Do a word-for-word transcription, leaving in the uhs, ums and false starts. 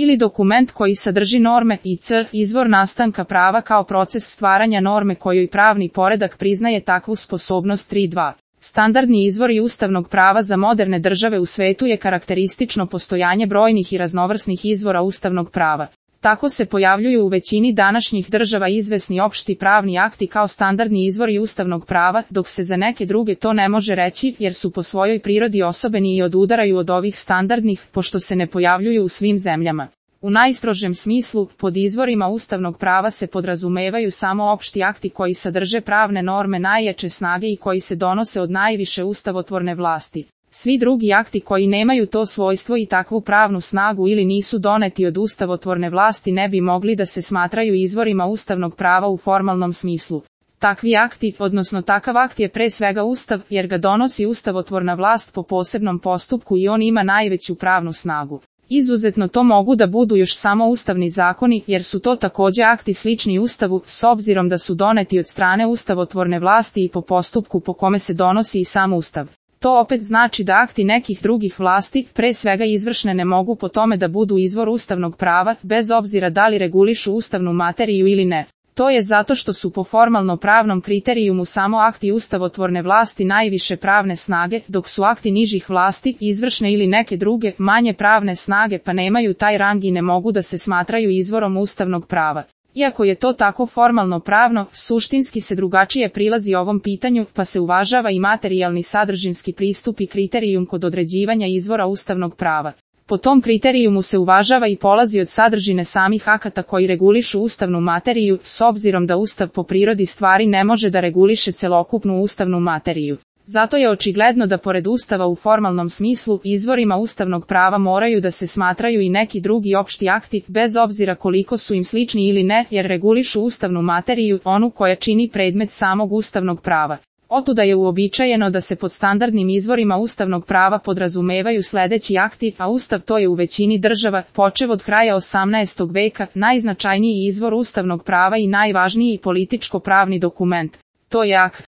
ili dokument koji sadrži norme i c. izvor nastanka prava kao proces stvaranja norme kojoj pravni poredak priznaje takvu sposobnost. tri dva. Standardni izvori ustavnog prava za moderne države u svetu je karakteristično postojanje brojnih i raznovrsnih izvora ustavnog prava. Tako se pojavljuju u većini današnjih država izvesni opšti pravni akti kao standardni izvori ustavnog prava, dok se za neke druge to ne može reći jer su po svojoj prirodi osobeni i odudaraju od ovih standardnih, pošto se ne pojavljuju u svim zemljama. U najstrožem smislu, pod izvorima ustavnog prava se podrazumevaju samo opšti akti koji sadrže pravne norme najjače snage i koji se donose od najviše ustavotvorne vlasti. Svi drugi akti koji nemaju to svojstvo i takvu pravnu snagu ili nisu doneti od ustavotvorne vlasti ne bi mogli da se smatraju izvorima ustavnog prava u formalnom smislu. Takvi akti, odnosno takav akt je pre svega ustav, jer ga donosi ustavotvorna vlast po posebnom postupku i on ima najveću pravnu snagu. Izuzetno to mogu da budu još samo ustavni zakoni, jer su to takođe akti slični Ustavu, s obzirom da su doneti od strane ustavotvorne vlasti i po postupku po kome se donosi i sam Ustav. To opet znači da akti nekih drugih vlasti, pre svega izvršne, ne mogu po tome da budu izvor ustavnog prava, bez obzira da li regulišu ustavnu materiju ili ne. To je zato što su po formalno pravnom kriterijumu samo akti ustavotvorne vlasti najviše pravne snage, dok su akti nižih vlasti, izvršne ili neke druge, manje pravne snage pa nemaju taj rang i ne mogu da se smatraju izvorom ustavnog prava. Iako je to tako formalno pravno, suštinski se drugačije prilazi ovom pitanju, pa se uvažava i materijalni sadržinski pristup i kriterijum kod određivanja izvora ustavnog prava. Po tom kriterijumu se uvažava i polazi od sadržine samih akata koji regulišu ustavnu materiju, s obzirom da Ustav po prirodi stvari ne može da reguliše celokupnu ustavnu materiju. Zato je očigledno da pored Ustava u formalnom smislu, izvorima ustavnog prava moraju da se smatraju i neki drugi opšti akti, bez obzira koliko su im slični ili ne, jer regulišu ustavnu materiju, onu koja čini predmet samog ustavnog prava. Otuda je uobičajeno da se pod standardnim izvorima ustavnog prava podrazumevaju sledeći akti, a Ustav to je u većini država, počev od kraja osamnaestog veka, najznačajniji izvor ustavnog prava i najvažniji političko-pravni dokument. To je akt.